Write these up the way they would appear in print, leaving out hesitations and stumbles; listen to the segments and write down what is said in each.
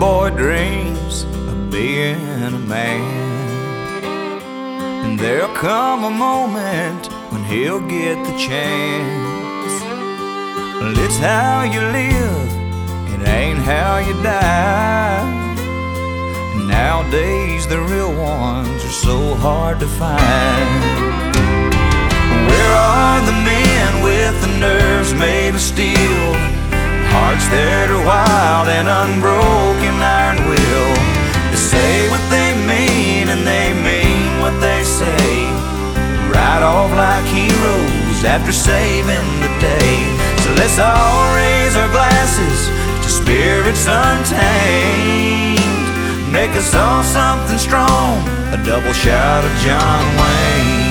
boy dreams of being a man, and there'll come a moment when he'll get the chance. Well, it's how you live, it ain't how you die. And nowadays the real ones are so hard to find. Where are the men with the nerves made of steel, hearts that are wild and unbroken iron will? They say what they mean and they mean what they say, right off like heroes after saving the day. So let's all raise our glasses to spirits untamed, make us all something strong, a double shot of John Wayne.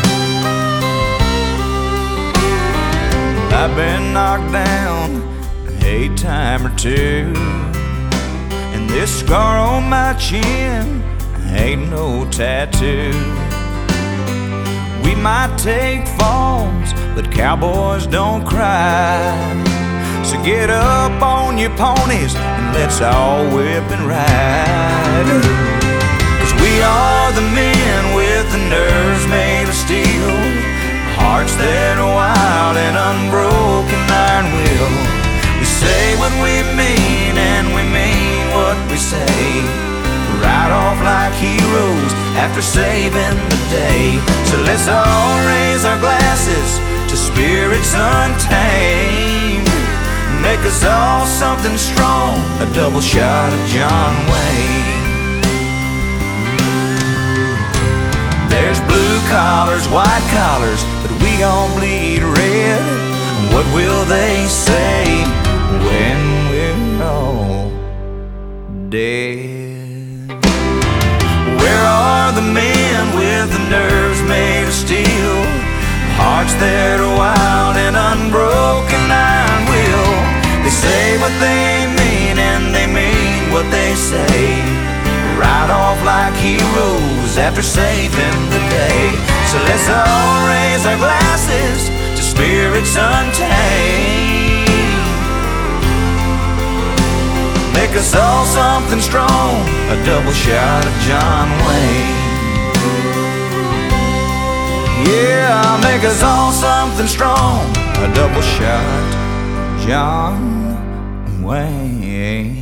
I've been knocked down a time or two, and this scar on my chin ain't no tattoo. We might take falls, but cowboys don't cry. So get up on your ponies and let's all whip and ride. 'Cause we are the men with the nerves made of steel, hearts that are wild and unbroken iron will. We say what we mean and we mean what we say, right off like heroes after saving the day. So let's all raise our glasses to spirits untamed, make us all something strong, a double shot of John Wayne. There's blue collars, white collars, but we gon' bleed red. What will they say when we're all dead? Where are the men with the nerves made of steel, hearts that are wild and unbroken iron will? They say what they mean and they mean what they say, right off like heroes after saving the day. So let's all raise our glasses to spirits untamed, make us all something strong, a double shot of John Wayne. Yeah, make us all something strong, a double shot of John Wayne.